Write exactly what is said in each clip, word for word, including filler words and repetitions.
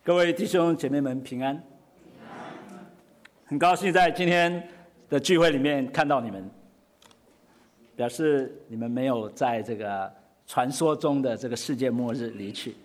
各位弟兄姐妹们平安，很高兴在今天的聚会里面看到你们，表示你们没有在这个传说中的这个世界末日离去。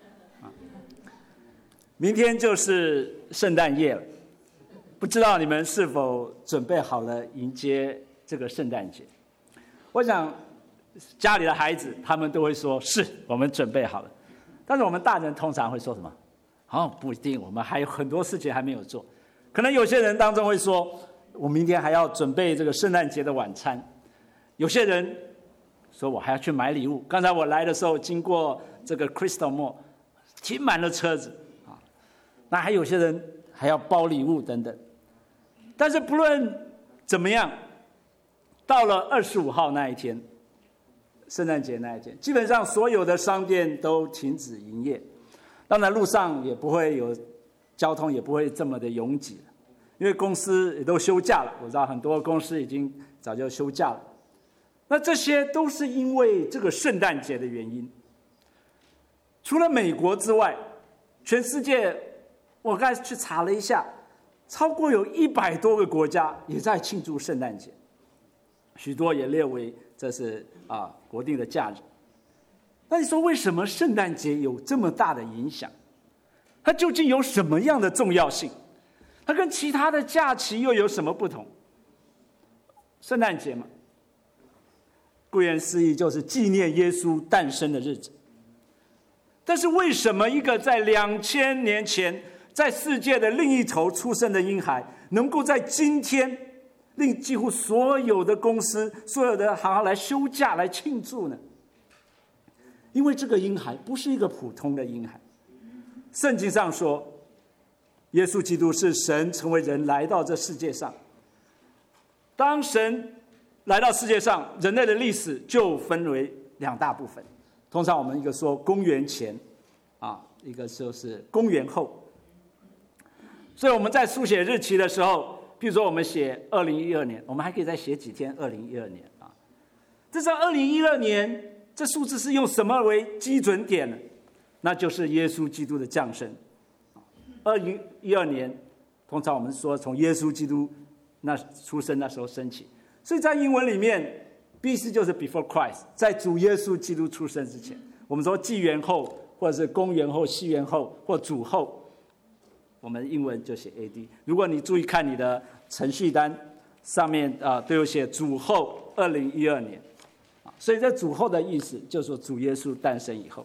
明天就是圣诞夜了，不知道你们是否准备好了迎接这个圣诞节？我想家里的孩子他们都会说是我们准备好了，但是我们大人通常会说什么？哦，不一定，我们还有很多事情还没有做。可能有些人当中会说，我明天还要准备这个圣诞节的晚餐。有些人说我还要去买礼物。刚才我来的时候经过这个 Crystal Mall， 停满了车子啊。那还有些人还要包礼物等等。但是不论怎么样，到了二十五号那一天，圣诞节那一天，基本上所有的商店都停止营业。当然路上也不会有交通，也不会这么的拥挤了，因为公司也都休假了。我知道很多公司已经早就休假了。那这些都是因为这个圣诞节的原因。除了美国之外，全世界我刚才去查了一下，超过有一百多个国家也在庆祝圣诞节，许多也列为这是啊国定的假日。那你说为什么圣诞节有这么大的影响？它究竟有什么样的重要性？它跟其他的假期又有什么不同？圣诞节嘛，顾名思义就是纪念耶稣诞生的日子。但是为什么一个在两千年前在世界的另一头出生的婴孩，能够在今天令几乎所有的公司、所有的行业来休假来庆祝呢？因为这个婴孩不是一个普通的婴孩。圣经上说，耶稣基督是神成为人来到这世界上。当神来到世界上，人类的历史就分为两大部分。通常我们一个说公元前啊，一个就是公元后。所以我们在书写日期的时候，比如说我们写二零一二年，我们还可以再写几天二零一二年啊。这是二零一二年。这数字是用什么为基准点呢？那就是耶稣基督的降生。二零一二年，通常我们说从耶稣基督那出生那时候升起，所以在英文里面 ，B C 就是 before Christ， 在主耶稣基督出生之前。我们说纪元后，或者是公元后、西元后或主后，我们英文就写 A D。如果你注意看你的程序单上面啊、呃，都有写主后二零一二年。所以这主后的意思就是说主耶稣诞生以后。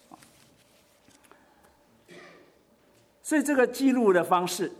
所以这个记录的方式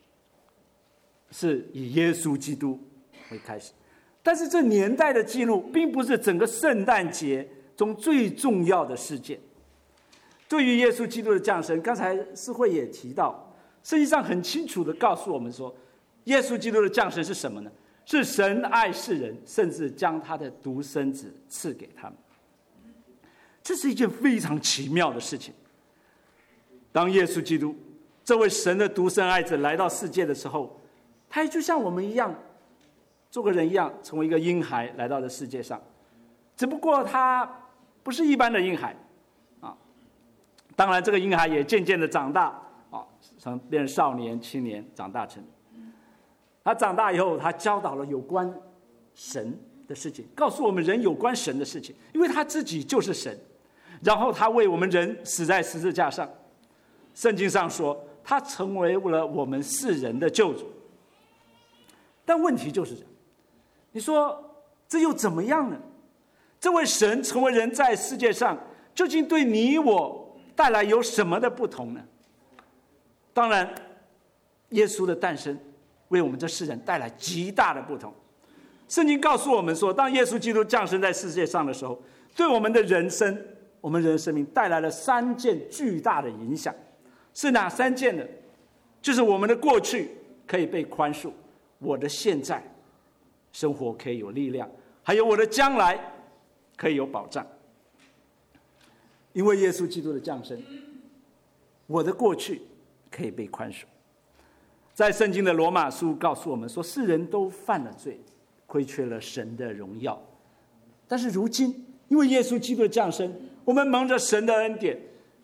是以耶稣基督为开始，但是这年代的记录并不是整个圣诞节中最重要的事件。对于耶稣基督的降生，刚才思慧也提到，圣经上很清楚地告诉我们说，耶稣基督的降生是什么呢？是神爱世人，甚至将他的独生子赐给他们。这是一件非常奇妙的事情。当耶稣基督这位神的独生爱子来到世界的时候，他也就像我们一样，做个人一样，成为一个婴孩来到了世界上。只不过他不是一般的婴孩啊。当然这个婴孩也渐渐的长大啊，从变少年、青年，长大成。他长大以后，他教导了有关神的事情，告诉我们人有关神的事情，因为他自己就是神。然后他为我们人死在十字架上。圣经上说，他成为了我们世人的救主。但问题就是这样，你说这又怎么样呢？这位神成为人在世界上，究竟对你我带来有什么的不同呢？当然，耶稣的诞生为我们这世人带来极大的不同。圣经告诉我们说，当耶稣基督降生在世界上的时候，对我们的人生、我们人的生命带来了三件巨大的影响。是哪三件呢？就是我们的过去可以被宽恕，我的现在生活可以有力量，还有我的将来可以有保障。因为耶稣基督的降生，我的过去可以被宽恕。在圣经的罗马书告诉我们说，世人都犯了罪，亏缺了神的荣耀。但是如今因为耶稣基督的降生，我们蒙着神的恩典，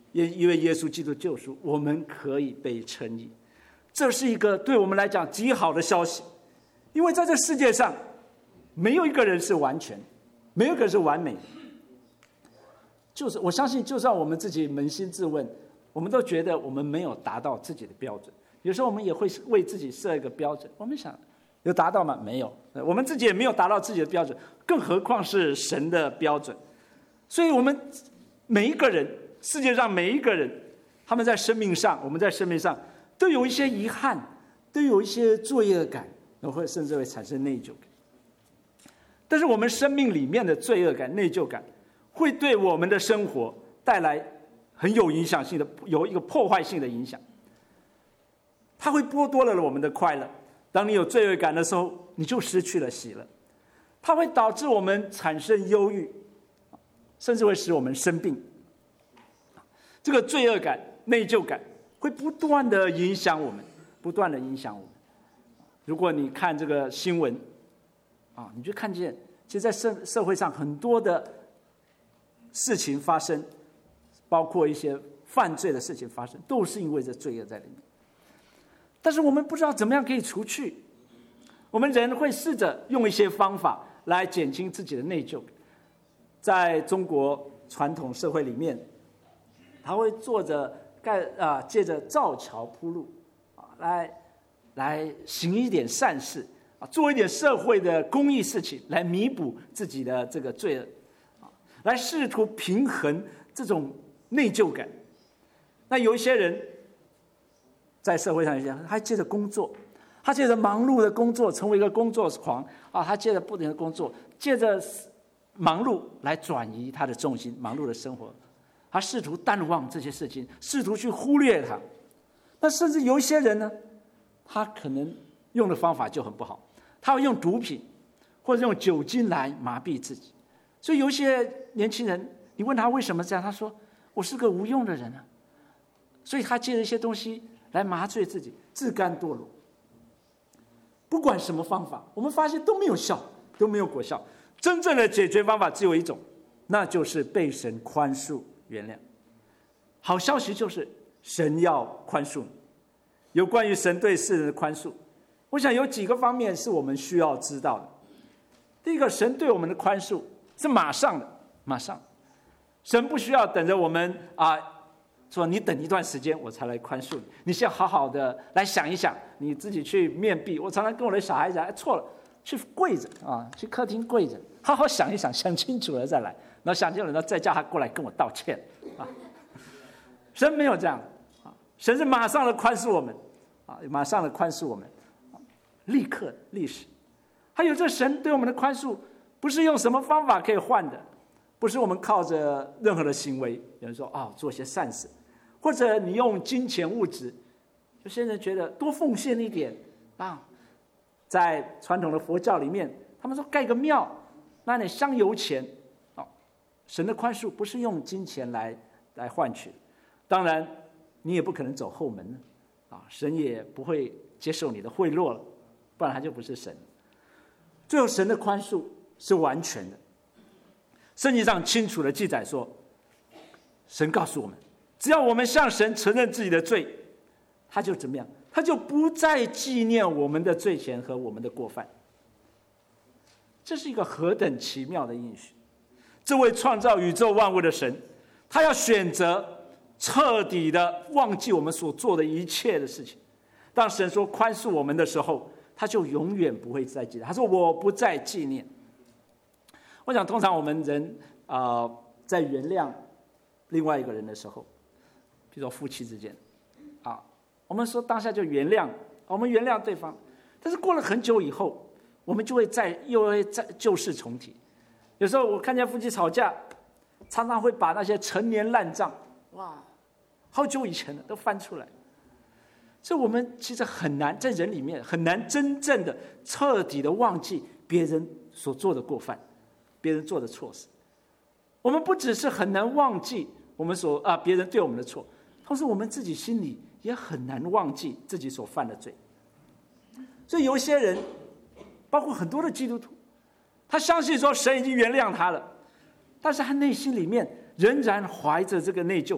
也因为耶稣基督救赎，我们可以被称义。这是一个对我们来讲极好的消息，因为在这世界上没有一个人是完全，没有一个人是完美的。就是我相信，就算我们自己扪心自问，我们都觉得我们没有达到自己的标准。有时候我们也会为自己设一个标准，我们想有达到吗？没有，我们自己也没有达到自己的标准，更何况是神的标准。所以我们每一个人，世界上每一个人，他们在生命上，我们在生命上都有一些遗憾，都有一些罪恶感，或者甚至会产生内疚感。但是我们生命里面的罪恶感、内疚感，会对我们的生活带来很有影响性的、有一个破坏性的影响。它会剥夺了我们的快乐。当你有罪恶感的时候，你就失去了喜乐。它会导致我们产生忧郁，甚至会使我们生病。这个罪恶感、内疚感会不断的影响我们，不断的影响我们。如果你看这个新闻啊，你就看见，其实在社社会上很多的事情发生，包括一些犯罪的事情发生，都是因为这罪恶在里面。但是我们不知道怎么样可以除去。我们人会试着用一些方法来减轻自己的内疚感。在中国传统社会里面，他会做着盖啊，借着造桥铺路啊，来来行一点善事啊，做一点社会的公益事情，来弥补自己的这个罪恶啊，来试图平衡这种内疚感。那有一些人在社会上一样，他借着工作，他借着忙碌的工作，成为一个工作狂啊，他借着不停的工作，借着忙碌来转移他的重心，忙碌的生活，他试图淡忘这些事情，试图去忽略它。那甚至有一些人呢，他可能用的方法就很不好，他会用毒品或者用酒精来麻痹自己。所以有一些年轻人，你问他为什么这样，他说我是个无用的人啊。所以他借着一些东西来麻醉自己，自甘堕落。不管什么方法，我们发现都没有效，都没有果效。真正的解决方法只有一种，那就是被神宽恕原谅。好消息就是神要宽恕你。有关于神对世人的宽恕，我想有几个方面是我们需要知道的。第一个，神对我们的宽恕是马上的，马上。神不需要等着我们啊，说你等一段时间我才来宽恕你，你先好好的来想一想，你自己去面壁。我常常跟我的小孩子讲，哎，错了，去跪着啊，去客厅跪着，好好想一想，想清楚了再来，然后想清楚了再叫他过来跟我道歉啊。神没有这样啊，神是马上的宽恕我们啊，马上的宽恕我们，立刻立时。还有这神对我们的宽恕，不是用什么方法可以换的，不是我们靠着任何的行为。有人说啊、哦，做些善事，或者你用金钱物质，有些人觉得多奉献一点啊。在传统的佛教里面，他们说盖个庙，那你香油钱，哦，神的宽恕不是用金钱来来换取，当然你也不可能走后门了，啊，神也不会接受你的贿赂了，不然他就不是神。最后，神的宽恕是完全的。圣经上清楚的记载说，神告诉我们，只要我们向神承认自己的罪，他就怎么样？他就不再纪念我们的罪愆和我们的过犯。这是一个何等奇妙的应许！这位创造宇宙万物的神，他要选择彻底的忘记我们所做的一切的事情。当神说宽恕我们的时候，他就永远不会再记得。他说我不再纪念。我想通常我们人啊、呃，在原谅另外一个人的时候，比如说夫妻之间啊，我们说当下就原谅，我们原谅对方，但是过了很久以后，我们就会再又会再旧事重提。有时候我看见夫妻吵架，常常会把那些陈年烂账，哇，好久以前的都翻出来。所以我们其实很难在人里面很难真正的彻底的忘记别人所做的过犯，别人做的错事。我们不只是很难忘记我们所啊别人对我们的错，同时我们自己心里也很难忘记自己所犯的罪。所以有一些人，包括很多的基督徒，他相信说神已经原谅他了，但是他内心里面仍然怀着这个内疚感，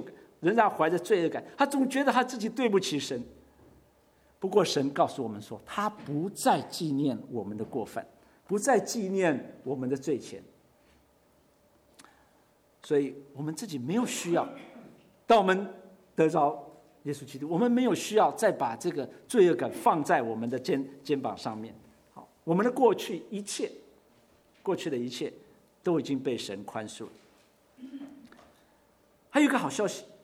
仍然怀着罪恶感，他总觉得他自己对不起神。不过神告诉我们说，他不再纪念我们的过犯，不再纪念我们的罪愆。所以我们自己没有需要，当我们得着耶稣基督，我们没有需要再把这个罪恶感放在我们的肩肩膀上面。好，我们的过去一切，过去的一切都已经被神宽恕了。还有一个好消息，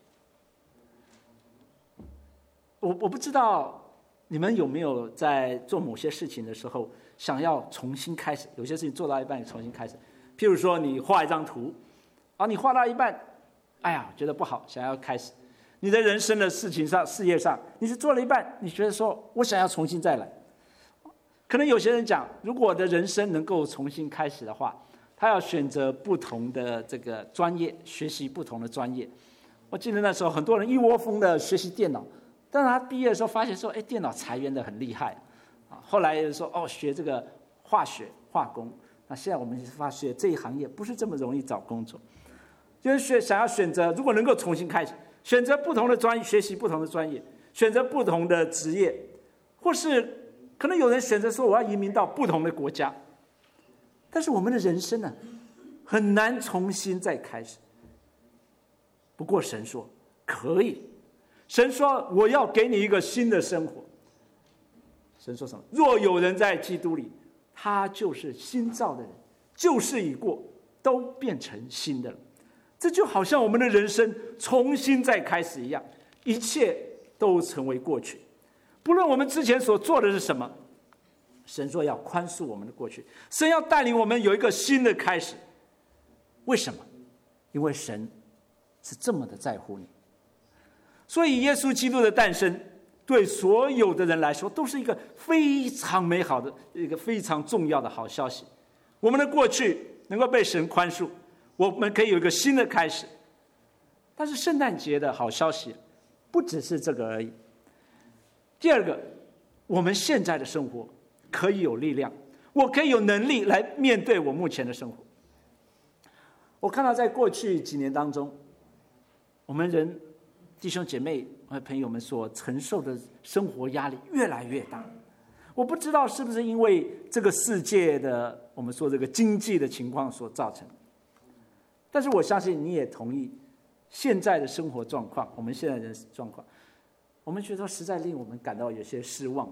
我我不知道你们有没有在做某些事情的时候想要重新开始，有些事情做到一半重新开始。譬如说你画一张图，啊，你画到一半，哎呀，觉得不好，想要开始。你的人生的事情上、事业上，你是做了一半，你觉得说我想要重新再来。可能有些人讲，如果我的人生能够重新开始的话，他要选择不同的这个专业，学习不同的专业。我记得那时候很多人一窝蜂的学习电脑，但是他毕业的时候发现说，哎，电脑裁员的很厉害啊。后来说哦，学这个化学、化工。那现在我们发现这一行业不是这么容易找工作，就是选想要选择，如果能够重新开始，选择不同的专业，学习不同的专业，选择不同的职业，或是可能有人选择说我要移民到不同的国家。但是我们的人生呢，很难重新再开始。不过神说可以，神说我要给你一个新的生活。神说什么？若有人在基督里，他就是新造的人，旧事已过，都变成新的了。这就好像我们的人生重新再开始一样，一切都成为过去。不论我们之前所做的是什么，神说要宽恕我们的过去，神要带领我们有一个新的开始。为什么？因为神是这么的在乎你。所以耶稣基督的诞生对所有的人来说都是一个非常美好的、一个非常重要的好消息。我们的过去能够被神宽恕，我们可以有一个新的开始。但是圣诞节的好消息不只是这个而已。第二个，我们现在的生活可以有力量，我可以有能力来面对我目前的生活。我看到在过去几年当中，我们人弟兄姐妹和朋友们所承受的生活压力越来越大。我不知道是不是因为这个世界的我们说这个经济的情况所造成，但是我相信你也同意，现在的生活状况，我们现在的状况，我们觉得实在令我们感到有些失望。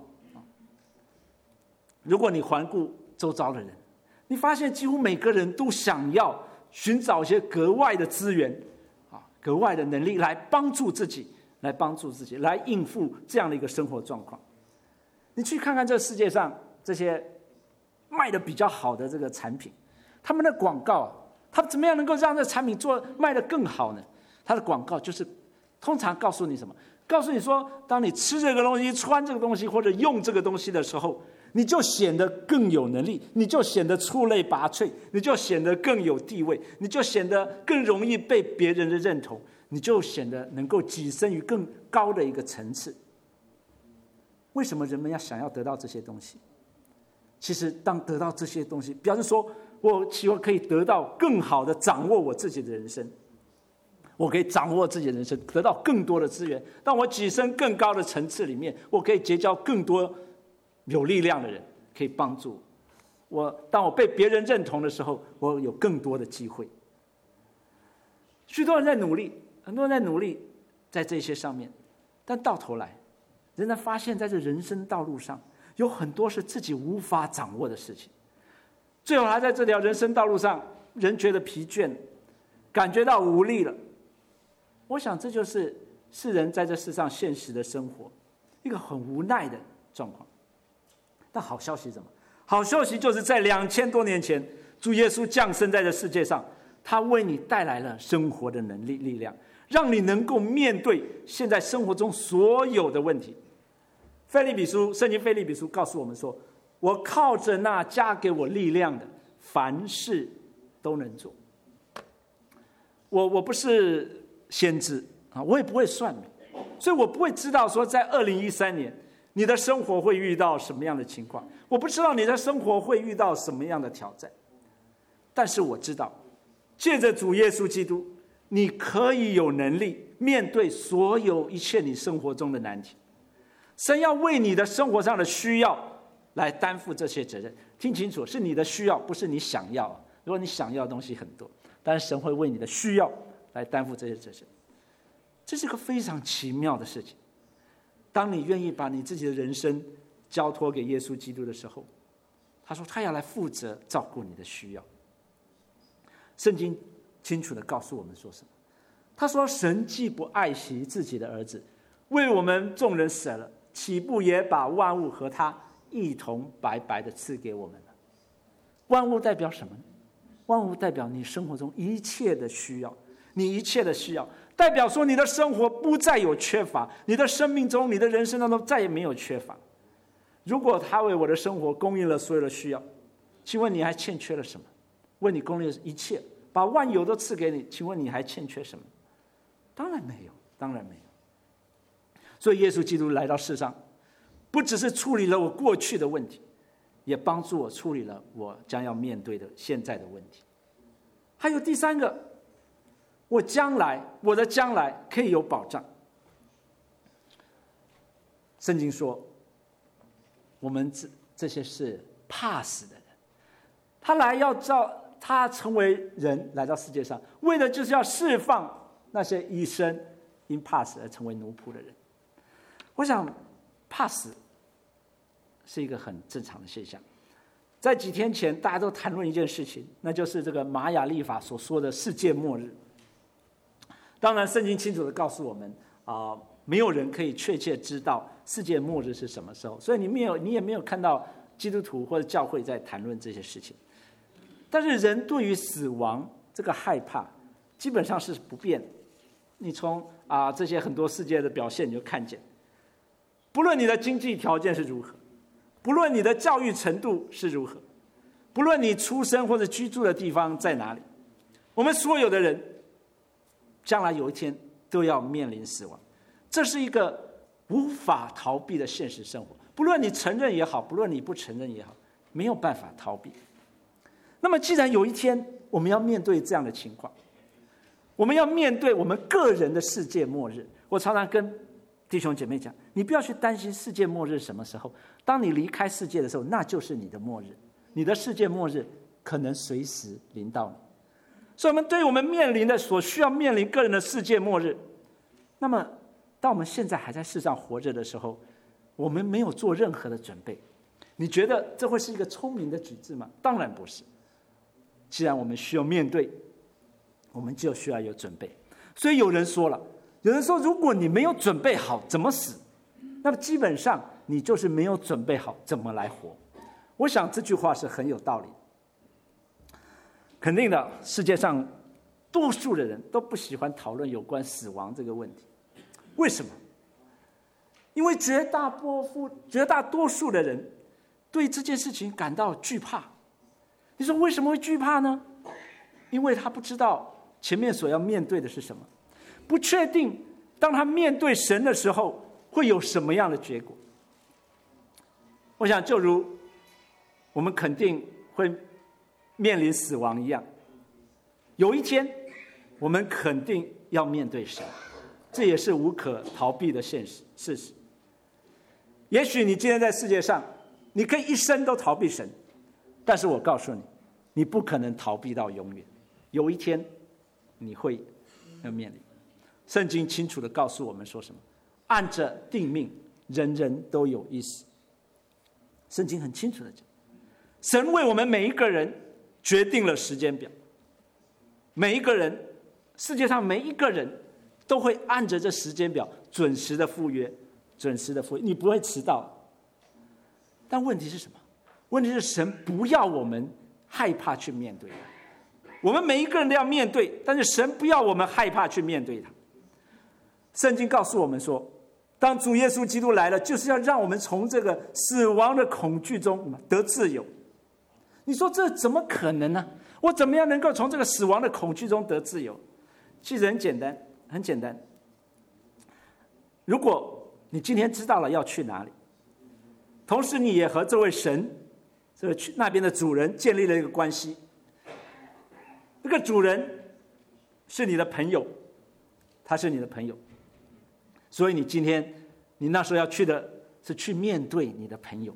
如果你环顾周遭的人，你发现几乎每个人都想要寻找一些格外的资源啊，格外的能力来帮助自己，来帮助自己，来应付这样的一个生活状况。你去看看这世界上这些卖的比较好的这个产品，他们的广告啊，他怎么样能够让这产品做卖得更好呢？他的广告就是通常告诉你什么？告诉你说，当你吃这个东西、穿这个东西或者用这个东西的时候，你就显得更有能力，你就显得出类拔萃，你就显得更有地位，你就显得更容易被别人的认同，你就显得能够跻身于更高的一个层次。为什么人们要想要得到这些东西？其实当得到这些东西，表示说我希望可以得到更好的掌握我自己的人生，我可以掌握自己的人生，得到更多的资源。当我跻身更高的层次里面，我可以结交更多有力量的人，可以帮助我。当我被别人认同的时候，我有更多的机会。许多人在努力，很多人在努力在这些上面，但到头来仍然发现在这人生道路上有很多是自己无法掌握的事情。最后还在这条人生道路上，人觉得疲倦，感觉到无力了。我想这就是世人在这世上现实的生活，一个很无奈的状况。但好消息是什么？好消息就是在两千多年前，主耶稣降生在这世界上，他为你带来了生活的能力力量，让你能够面对现在生活中所有的问题。腓立比书，圣经腓立比书告诉我们说，我靠着那加给我力量的，凡事都能做。我我不是先知啊，我也不会算命，所以我不会知道说在二零一三年你的生活会遇到什么样的情况，我不知道你的生活会遇到什么样的挑战。但是我知道，借着主耶稣基督，你可以有能力面对所有一切你生活中的难题。神要为你的生活上的需要来担负这些责任。听清楚，是你的需要，不是你想要。如果你想要的东西很多，但是神会为你的需要来担负这些责任。这是个非常奇妙的事情。当你愿意把你自己的人生交托给耶稣基督的时候，他说他要来负责照顾你的需要。圣经清楚地告诉我们说什么？他说神既不爱惜自己的儿子，为我们众人舍了，岂不也把万物和他一同白白的赐给我们了？万物代表什么呢？万物代表你生活中一切的需要，你一切的需要，代表说你的生活不再有缺乏，你的生命中，你的人生当中再也没有缺乏。如果他为我的生活供应了所有的需要，请问你还欠缺了什么？为你供应了一切，把万有都赐给你，请问你还欠缺什么？当然没有，当然没有。所以耶稣基督来到世上，不只是处理了我过去的问题，也帮助我处理了我将要面对的现在的问题。还有第三个，我将来我的将来可以有保障。圣经说，我们这这些是怕死的人，他来要照他成为人来到世界上，为的就是要释放那些一生因怕死而成为奴仆的人。我想怕死是一个很正常的现象。在几天前大家都谈论一件事情，那就是这个玛雅历法所说的世界末日。当然圣经清楚地告诉我们啊、呃，没有人可以确切知道世界末日是什么时候，所以你没有你也没有看到基督徒或者教会在谈论这些事情。但是人对于死亡这个害怕基本上是不变的。你从啊、呃、这些很多世界的表现你就看见，不论你的经济条件是如何，不论你的教育程度是如何，不论你出生或者居住的地方在哪里，我们所有的人将来有一天都要面临死亡。这是一个无法逃避的现实生活，不论你承认也好，不论你不承认也好，没有办法逃避。那么既然有一天我们要面对这样的情况，我们要面对我们个人的世界末日，我常常跟弟兄姐妹讲，你不要去担心世界末日什么时候，当你离开世界的时候，那就是你的末日，你的世界末日可能随时临到你。所以我们对于我们面临的所需要面临个人的世界末日，那么当我们现在还在世上活着的时候，我们没有做任何的准备，你觉得这会是一个聪明的举止吗？当然不是。既然我们需要面对，我们就需要有准备。所以有人说了，有人说如果你没有准备好怎么死，那么基本上你就是没有准备好怎么来活。我想这句话是很有道理。肯定的，世界上多数的人都不喜欢讨论有关死亡这个问题。为什么？因为绝大多数绝大多数的人对这件事情感到惧怕。你说为什么会惧怕呢？因为他不知道前面所要面对的是什么，不确定当他面对神的时候会有什么样的结果。我想就如我们肯定会面临死亡一样，有一天我们肯定要面对神，这也是无可逃避的现实事实。也许你今天在世界上你可以一生都逃避神，但是我告诉你，你不可能逃避到永远，有一天你会要面临。圣经清楚地告诉我们说什么？按着定命，人人都有一死。圣经很清楚地讲，神为我们每一个人决定了时间表，每一个人，世界上每一个人都会按着这时间表准时的赴约，准时的赴约，你不会迟到。但问题是什么？问题是神不要我们害怕去面对它，我们每一个人都要面对，但是神不要我们害怕去面对它。圣经告诉我们说，当主耶稣基督来了，就是要让我们从这个死亡的恐惧中得自由。你说这怎么可能呢？我怎么样能够从这个死亡的恐惧中得自由？其实很简单，很简单。如果你今天知道了要去哪里，同时你也和这位神这个去那边的主人建立了一个关系，这个主人是你的朋友， 他是你的朋友。所以你今天你那时候要去的是去面对你的朋友。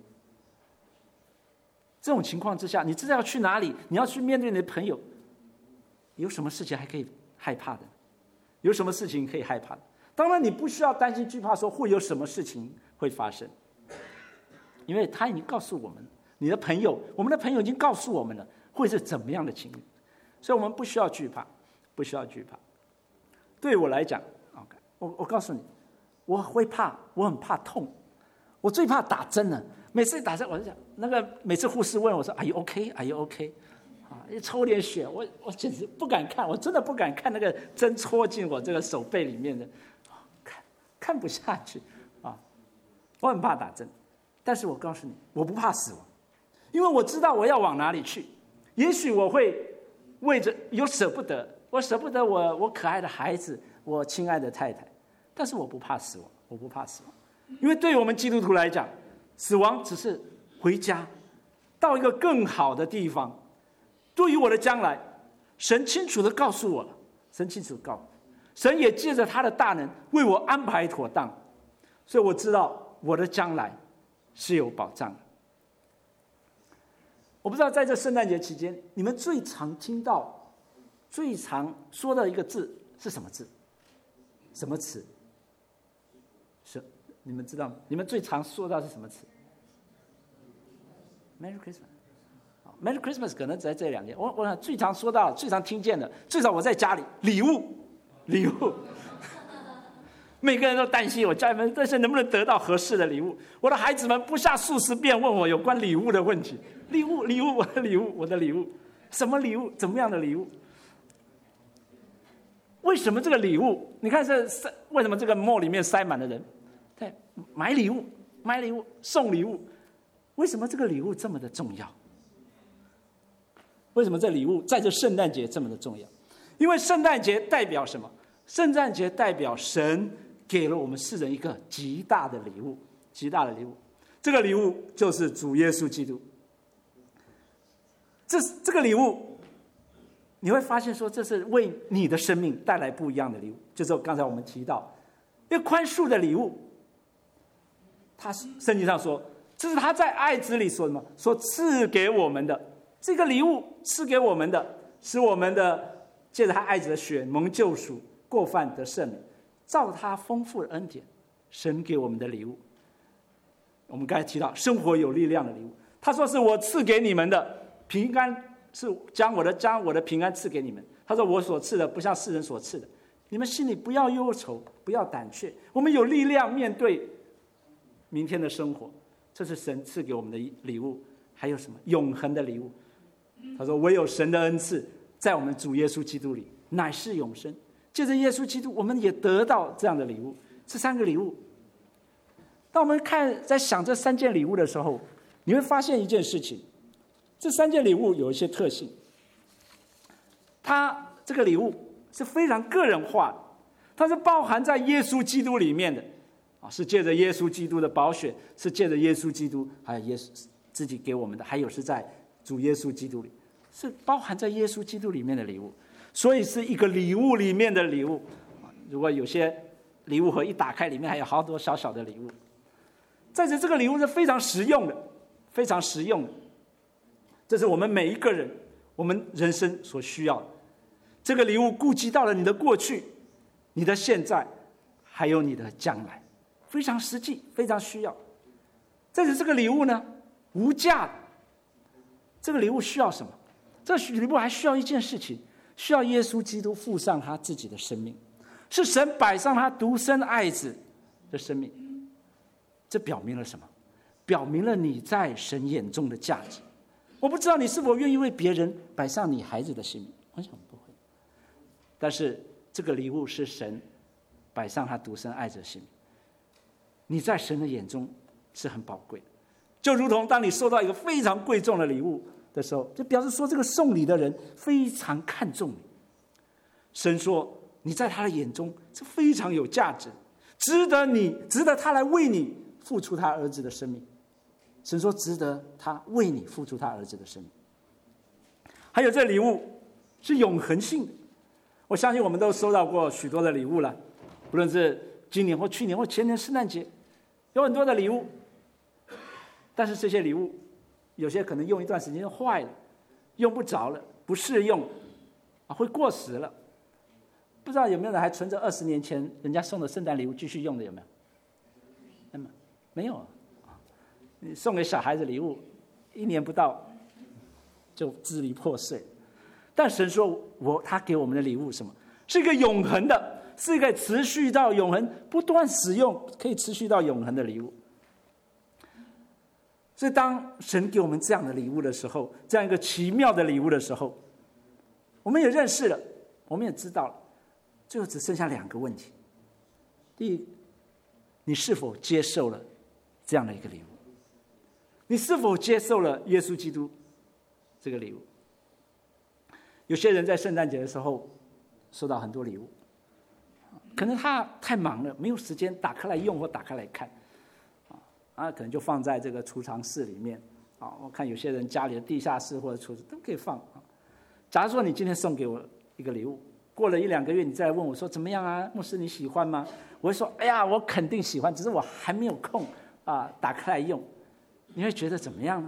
这种情况之下，你知道要去哪里，你要去面对你的朋友，有什么事情还可以害怕的？有什么事情可以害怕的？当然你不需要担心惧怕说会有什么事情会发生，因为他已经告诉我们，你的朋友，我们的朋友已经告诉我们了会是怎么样的情景，所以我们不需要惧怕，不需要惧怕。对我来讲，我我告诉你，我会怕，我很怕痛，我最怕打针了。每次打针，我就讲那个，每次护士问我说 ：“Are you OK? Are you OK？” 啊，一抽点血，我我简直不敢看，我真的不敢看那个针戳进我这个手背里面的，看看不下去啊！我很怕打针，但是我告诉你，我不怕死亡，因为我知道我要往哪里去。也许我会为着有舍不得，我舍不得我我可爱的孩子，我亲爱的太太，但是我不怕死亡，我不怕死亡，因为对我们基督徒来讲，死亡只是回家，到一个更好的地方。对于我的将来，神清楚地告诉我了，神清楚地告诉我，神也借着他的大能为我安排妥当，所以我知道我的将来是有保障的。我不知道在这圣诞节期间，你们最常听到、最常说的一个字是什么字？什么词？是你们知道吗？你们最常说到是什么词 ？Merry Christmas。Merry Christmas 可能在这两天，我我最常说到、最常听见的，至少我在家里，礼物，礼物。每个人都担心我家里面这些能不能得到合适的礼物。我的孩子们不下数十遍问我有关礼物的问题，礼物，礼物，我的礼物，我的礼物，什么礼物？怎么样的礼物？为什么这个礼物？你看这为什么这个 mall 里面塞满了人？对，买礼物，买礼物，送礼物。为什么这个礼物这么的重要？为什么这礼物在这圣诞节这么的重要？因为圣诞节代表什么？圣诞节代表神给了我们世人一个极大的礼物，极大的礼物。这个礼物就是主耶稣基督。这这个礼物，你会发现说，这是为你的生命带来不一样的礼物。就是刚才我们提到，一个宽恕的礼物。他圣经上说，这是他在爱子里所什么所赐给我们的。这个礼物赐给我们的，使我们的借着他爱子的血蒙救赎，过犯得赦免，照他丰富的恩典，神给我们的礼物。我们刚才提到生活有力量的礼物，他说是我赐给你们的平安，是将我的将我的平安赐给你们。他说我所赐的不像世人所赐的，你们心里不要忧愁，不要胆怯，我们有力量面对明天的生活。这是神赐给我们的礼物。还有什么永恒的礼物？他说唯有神的恩赐在我们主耶稣基督里乃是永生。借着耶稣基督，我们也得到这样的礼物。这三个礼物，当我们看在想这三件礼物的时候，你会发现一件事情，这三件礼物有一些特性。它这个礼物是非常个人化的，它是包含在耶稣基督里面的啊，是借着耶稣基督的宝血，是借着耶稣基督，还有耶稣自己给我们的，还有是在主耶稣基督里，是包含在耶稣基督里面的礼物，所以是一个礼物里面的礼物。如果有些礼物盒一打开，里面还有好多小小的礼物。再者，这个礼物是非常实用的，非常实用的，这是我们每一个人，我们人生所需要的。这个礼物顾及到了你的过去、你的现在，还有你的将来，非常实际，非常需要。再者，这个礼物呢，无价的。这个礼物需要什么？这个礼物还需要一件事情，需要耶稣基督付上他自己的生命，是神摆上他独生爱子的生命。这表明了什么？表明了你在神眼中的价值。我不知道你是否愿意为别人摆上你孩子的性命，我想不会。但是这个礼物是神摆上他独生爱子的性命，你在神的眼中是很宝贵的。就如同当你收到一个非常贵重的礼物的时候，就表示说这个送礼的人非常看重你。神说你在他的眼中是非常有价值，值得你值得他来为你付出他儿子的生命。神说值得他为你付出他儿子的生命。还有这礼物是永恒性的。 我相信我们都收到过许多的礼物了，不论是今年或去年或前年圣诞节，有很多的礼物。但是这些礼物，有些可能用一段时间就坏了，用不着了，不适用，啊，会过时了。不知道有没有人还存着二十年前人家送的圣诞礼物继续用的？有没有？那么没有啊。你送给小孩子礼物，一年不到就支离破碎。但神说我他给我们的礼物什么？是一个永恒的，是一个持续到永恒，不断使用，可以持续到永恒的礼物。所以当神给我们这样的礼物的时候，这样一个奇妙的礼物的时候，我们也认识了，我们也知道了，最后只剩下两个问题。第一，你是否接受了这样的一个礼物？你是否接受了耶稣基督这个礼物？有些人在圣诞节的时候收到很多礼物，可能他太忙了，没有时间打开来用或打开来看，啊，可能就放在这个储藏室里面。啊，我看有些人家里的地下室或者储藏都可以放。啊，假如说你今天送给我一个礼物，过了一两个月你再来问我说怎么样啊，牧师你喜欢吗？我会说，哎呀，我肯定喜欢，只是我还没有空啊，打开来用。你会觉得怎么样呢？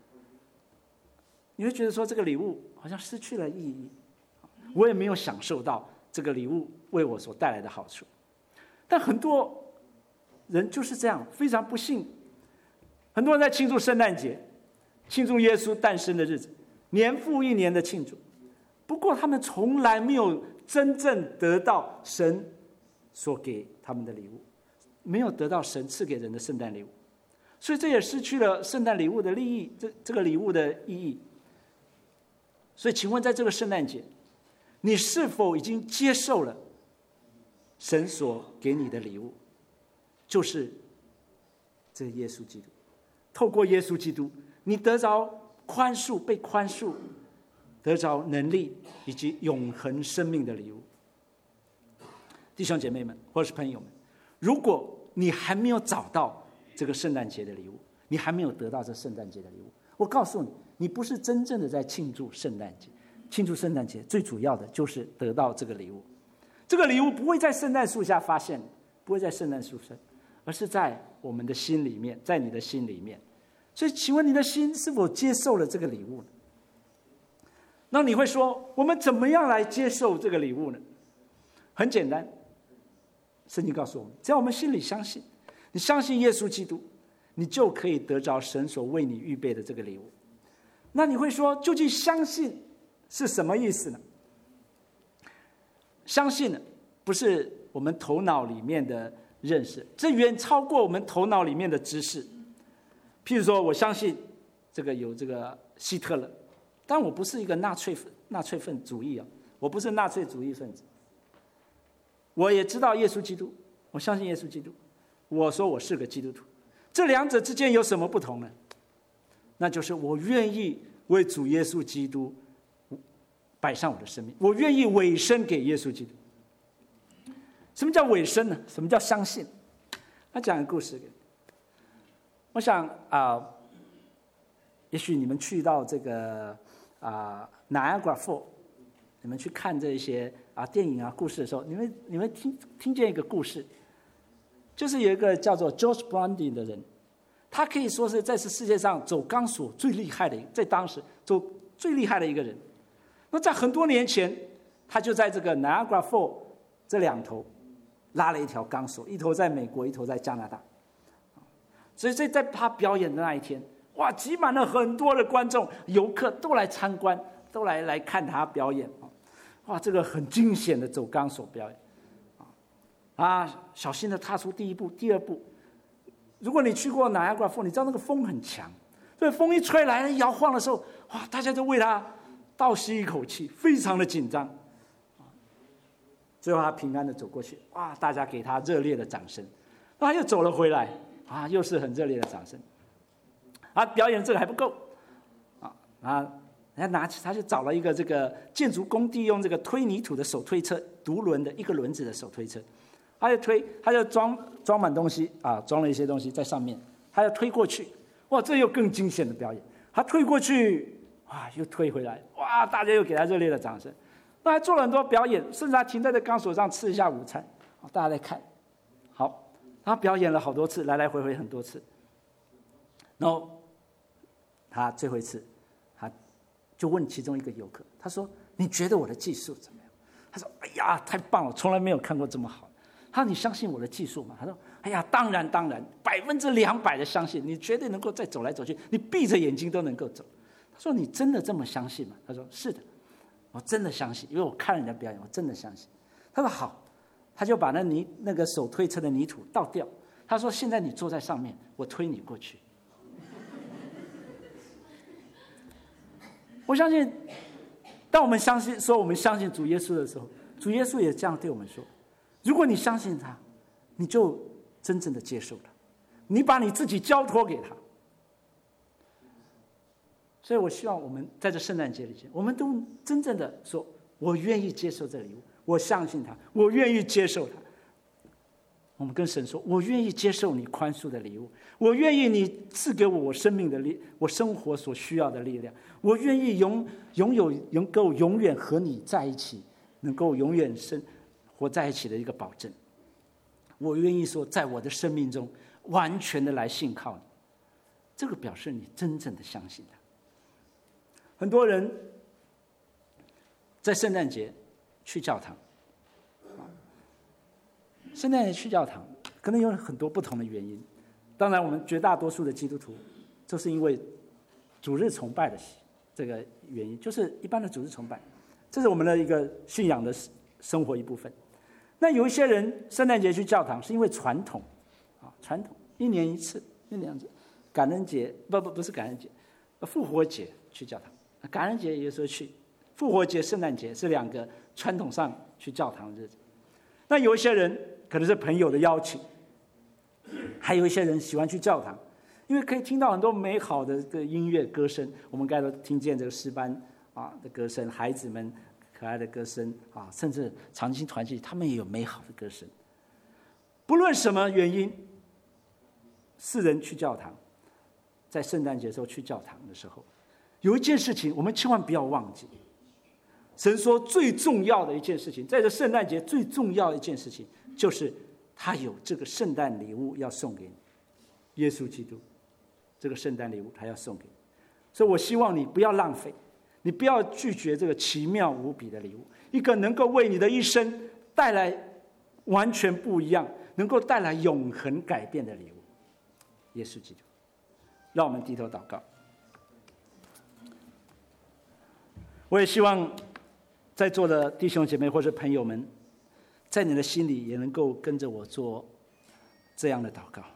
你会觉得说这个礼物好像失去了意义，我也没有享受到这个礼物为我所带来的好处。但很多人就是这样，非常不幸。很多人在庆祝圣诞节，庆祝耶稣诞生的日子，年复一年的庆祝，不过他们从来没有真正得到神所给他们的礼物，没有得到神赐给人的圣诞礼物，所以这也失去了圣诞礼物的利益，这这个礼物的意义。所以请问在这个圣诞节，你是否已经接受了神所给你的礼物，就是这个耶稣基督？透过耶稣基督，你得着宽恕，被宽恕，得着能力以及永恒生命的礼物。弟兄姐妹们或是朋友们，如果你还没有找到这个圣诞节的礼物，你还没有得到这圣诞节的礼物，我告诉你，你不是真正的在庆祝圣诞节。庆祝圣诞节最主要的就是得到这个礼物。这个礼物不会在圣诞树下发现，不会在圣诞树上，而是在我们的心里面，在你的心里面。所以请问你的心是否接受了这个礼物呢？那你会说，我们怎么样来接受这个礼物呢？很简单，圣经告诉我们，只要我们心里相信，你相信耶稣基督，你就可以得着神所为你预备的这个礼物。那你会说，究竟相信是什么意思呢？相信呢，不是我们头脑里面的认识，这远超过我们头脑里面的知识。譬如说，我相信这个有这个希特勒，但我不是一个纳粹纳粹分主义啊，我不是纳粹主义分子。我也知道耶稣基督，我相信耶稣基督，我说我是个基督徒。这两者之间有什么不同呢？那就是我愿意为主耶稣基督摆上我的生命，我愿意委身给耶稣基督。什么叫委身呢？什么叫相信？他讲个故事给你。我想啊、呃，也许你们去到这个啊 Niagara Falls， 你们去看这些啊电影啊故事的时候，你们你们听听见一个故事，就是有一个叫做 George Blondin 的人，他可以说是在这世界上走钢索最厉害的，在当时走最厉害的一个人。那在很多年前，他就在这个 Niagara Falls 这两头拉了一条钢索，一头在美国，一头在加拿大。所以在他表演的那一天，哇，挤满了很多的观众、游客都来参观，都来来看他表演。哇，这个很惊险的走钢索表演。啊，小心的踏出第一步、第二步。如果你去过南亚瓜风，你知道那个风很强，所以风一吹来、摇晃的时候，哇，大家就为他倒吸一口气，非常的紧张。最后他平安的走过去，哇，大家给他热烈的掌声。那他又走了回来，啊，又是很热烈的掌声。啊，表演这个还不够，啊啊，人家拿起他就找了一个这个建筑工地用这个推泥土的手推车，独轮的一个轮子的手推车，他就推，他就装装满东西啊，装了一些东西在上面，他就推过去，哇，这又更惊险的表演，他推过去，哇，又推回来，哇，大家又给他热烈的掌声。 那还做了很多表演，甚至还停在这钢索上吃一下午餐，大家在看。好，他表演了好多次，来来回回很多次。然后他最后一次，他就问其中一个游客，他说：“你觉得我的技术怎么样？”他说：“哎呀，太棒了，从来没有看过这么好。”他说：“你相信我的技术吗？”他说：“哎呀，当然当然，百分之两百的相信，你绝对能够再走来走去，你闭着眼睛都能够走。”他说：“你真的这么相信吗？”他说：“是的，我真的相信，因为我看人家表演，我真的相信。”他说：“好。”他就把那泥那个手推车的泥土倒掉。他说：“现在你坐在上面，我推你过去。”我相信，当我们相信说我们相信主耶稣的时候，主耶稣也这样对我们说：如果你相信他，你就真正的接受他，你把你自己交托给他。所以我希望我们在这圣诞节里面，我们都真正的说：我愿意接受这礼物，我相信他，我愿意接受他。我们跟神说：我愿意接受你宽恕的礼物，我愿意你赐给我我生命的力，我生活所需要的力量，我愿意拥拥有能够永远和你在一起，能够永远生活在一起的一个保证。我愿意说，在我的生命中完全的来信靠你。这个表示你真正的相信他。很多人在圣诞节去教堂，圣诞节去教堂可能有很多不同的原因。当然我们绝大多数的基督徒就是因为主日崇拜的这个原因，就是一般的主日崇拜，这是我们的一个信仰的生活一部分。那有一些人圣诞节去教堂是因为传统啊，传统一年一次，一年一次，感恩节不不不是感恩节，复活节去教堂，感恩节有时候去，复活节、圣诞节是两个传统上去教堂的日子。那有一些人可能是朋友的邀请，还有一些人喜欢去教堂，因为可以听到很多美好的这个音乐歌声。我们刚才都听见这个诗班啊的歌声，孩子们可爱的歌声啊，甚至长青团契他们也有美好的歌声。不论什么原因，世人去教堂，在圣诞节的时候去教堂的时候，有一件事情我们千万不要忘记。神说最重要的一件事情，在这圣诞节最重要的一件事情，就是他有这个圣诞礼物要送给你，耶稣基督，这个圣诞礼物他要送给你。所以我希望你不要浪费，你不要拒绝这个奇妙无比的礼物，一个能够为你的一生带来完全不一样，能够带来永恒改变的礼物，耶稣基督。让我们低头祷告。我也希望在座的弟兄姐妹或者朋友们，在你的心里也能够跟着我做这样的祷告。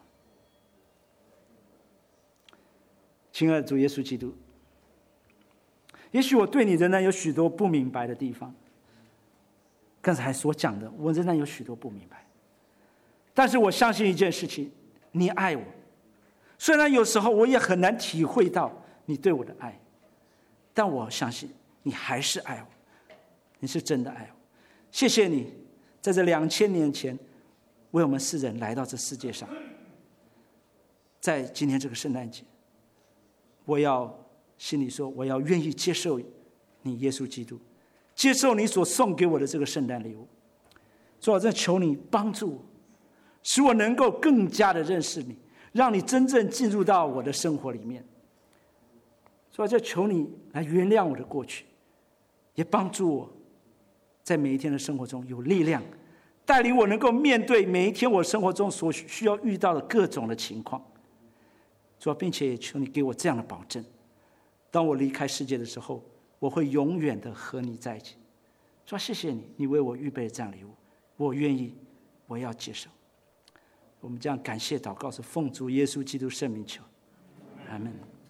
亲爱的主耶稣基督，也许我对你仍然有许多不明白的地方，刚才所讲的我仍然有许多不明白，但是我相信一件事情，你爱我，虽然有时候我也很难体会到你对我的爱，但我相信你还是爱我，你是真的爱我。谢谢你在这两千年前为我们世人来到这世界上。在今天这个圣诞节，我要心里说，我要愿意接受你耶稣基督，接受你所送给我的这个圣诞礼物。主啊，真的求你帮助我，使我能够更加的认识你，让你真正进入到我的生活里面。主啊，就求你来原谅我的过去，也帮助我在每一天的生活中有力量，带领我能够面对每一天我生活中所需要遇到的各种的情况。主啊，并且也求你给我这样的保证，当我离开世界的时候，我会永远的和你在一起。主啊，谢谢你，你为我预备这样礼物，我愿意，我要接受。我们这样感谢祷告是奉主耶稣基督圣名求，阿们。